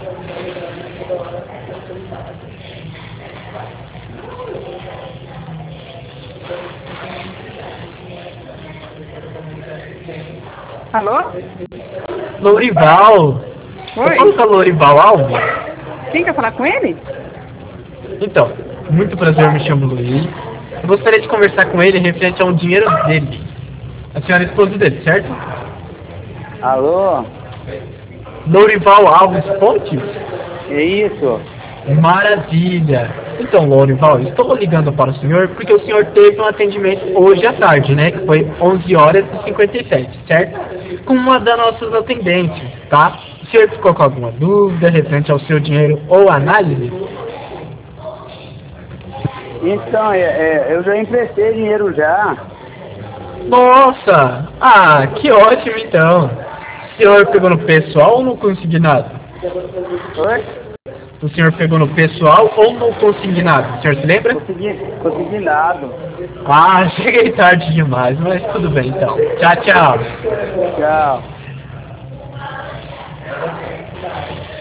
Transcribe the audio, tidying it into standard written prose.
Alô? Lourival! Oi? Fala com a Lourival Alves? Quem quer falar com ele? Então, muito prazer, eu me chamo Luiz. Eu gostaria de conversar com ele referente ao dinheiro dele. A senhora é esposa dele, certo? Alô? Lourival Alves Fontes? É isso? Maravilha! Então, Lourival, estou ligando para o senhor porque o senhor teve um atendimento hoje à tarde, né? Que foi 11 horas e 57, certo? Com uma das nossas atendentes, tá? O senhor ficou com alguma dúvida referente ao seu dinheiro ou análise? Então, eu já emprestei dinheiro já. Nossa! Ah, que ótimo então! O senhor pegou no pessoal ou no consignado? Oi? O senhor pegou no pessoal ou no consignado? O senhor se lembra? Consegui nada. Ah, cheguei tarde demais, mas tudo bem então. Tchau, tchau. Tchau.